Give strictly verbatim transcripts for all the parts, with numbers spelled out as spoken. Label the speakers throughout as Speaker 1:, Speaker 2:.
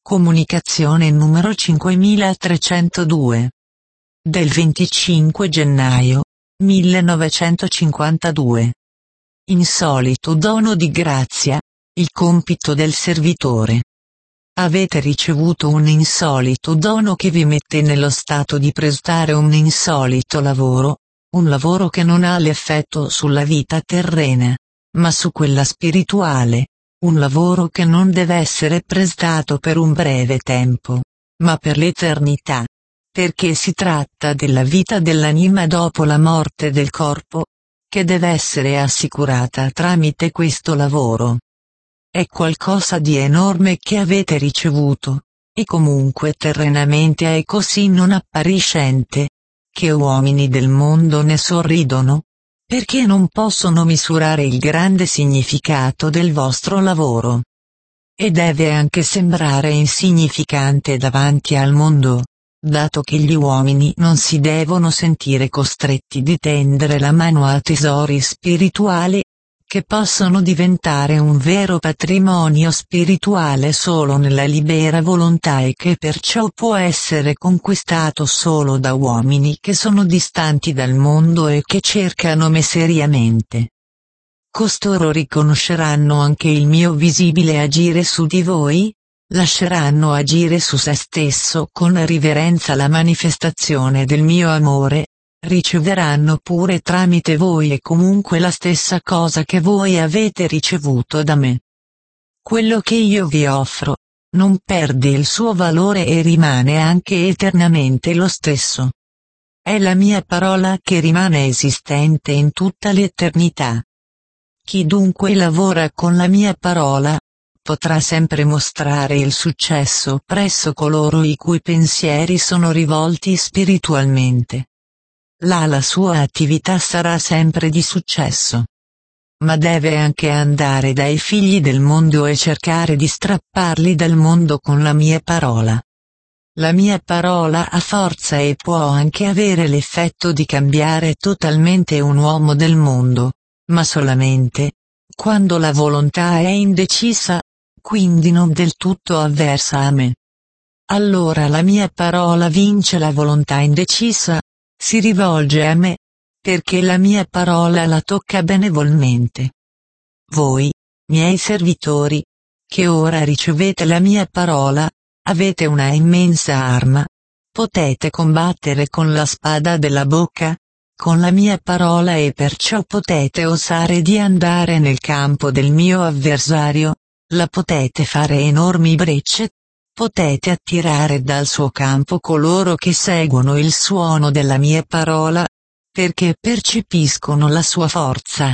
Speaker 1: Comunicazione numero cinquemilatrecentodue. Del venticinque gennaio millenovecentocinquantadue. Insolito dono di grazia, il compito del servitore. Avete ricevuto un insolito dono che vi mette nello stato di prestare un insolito lavoro, un lavoro che non ha l'effetto sulla vita terrena, ma su quella spirituale, un lavoro che non deve essere prestato per un breve tempo, ma per l'eternità, perché si tratta della vita dell'anima dopo la morte del corpo, che deve essere assicurata tramite questo lavoro. È qualcosa di enorme che avete ricevuto, e comunque terrenamente è così non appariscente, che uomini del mondo ne sorridono, perché non possono misurare il grande significato del vostro lavoro. E deve anche sembrare insignificante davanti al mondo, dato che gli uomini non si devono sentire costretti di tendere la mano a tesori spirituali, che possono diventare un vero patrimonio spirituale solo nella libera volontà e che perciò può essere conquistato solo da uomini che sono distanti dal mondo e che cercano me seriamente. Costoro riconosceranno anche il mio visibile agire su di voi, lasceranno agire su se stesso con riverenza la manifestazione del mio amore, riceveranno pure tramite voi e comunque la stessa cosa che voi avete ricevuto da me. Quello che io vi offro, non perde il suo valore e rimane anche eternamente lo stesso. È la mia parola che rimane esistente in tutta l'eternità. Chi dunque lavora con la mia parola, potrà sempre mostrare il successo presso coloro i cui pensieri sono rivolti spiritualmente. Là la sua attività sarà sempre di successo. Ma deve anche andare dai figli del mondo e cercare di strapparli dal mondo con la mia parola. La mia parola ha forza e può anche avere l'effetto di cambiare totalmente un uomo del mondo, ma solamente quando la volontà è indecisa, quindi non del tutto avversa a me. Allora la mia parola vince la volontà indecisa, si rivolge a me, perché la mia parola la tocca benevolmente. Voi, miei servitori, che ora ricevete la mia parola, avete una immensa arma. Potete combattere con la spada della bocca, con la mia parola e perciò potete osare di andare nel campo del mio avversario, la potete fare enormi brecce, potete attirare dal suo campo coloro che seguono il suono della mia parola, perché percepiscono la sua forza.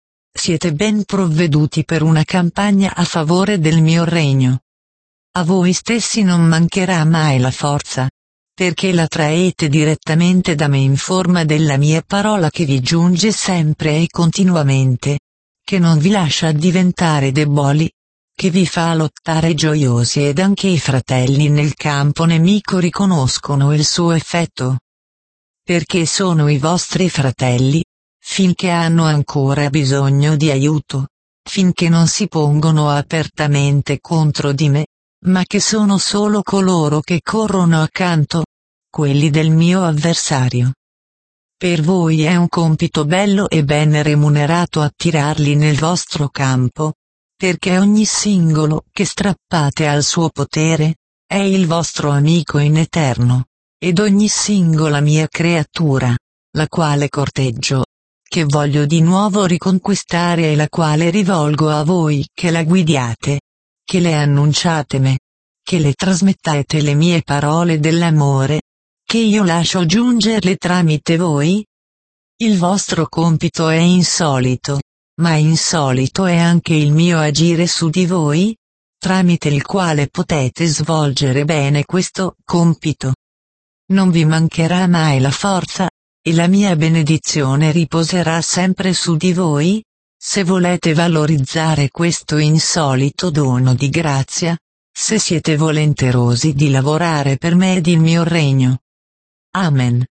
Speaker 1: Siete ben provveduti per una campagna a favore del mio regno. A voi stessi non mancherà mai la forza, perché la traete direttamente da me in forma della mia parola che vi giunge sempre e continuamente, che non vi lascia diventare deboli, che vi fa lottare gioiosi ed anche i fratelli nel campo nemico riconoscono il suo effetto. Perché sono i vostri fratelli, finché hanno ancora bisogno di aiuto, finché non si pongono apertamente contro di me, ma che sono solo coloro che corrono accanto, quelli del mio avversario. Per voi è un compito bello e ben remunerato attirarli nel vostro campo, perché ogni singolo che strappate al suo potere, è il vostro amico in eterno, ed ogni singola mia creatura, la quale corteggio, che voglio di nuovo riconquistare e la quale rivolgo a voi che la guidiate, che le annunciate me, che le trasmettete le mie parole dell'amore, che io lascio giungerle tramite voi? Il vostro compito è insolito. Ma insolito è anche il mio agire su di voi, tramite il quale potete svolgere bene questo compito. Non vi mancherà mai la forza, e la mia benedizione riposerà sempre su di voi, se volete valorizzare questo insolito dono di grazia, se siete volenterosi di lavorare per me ed il mio regno. Amen.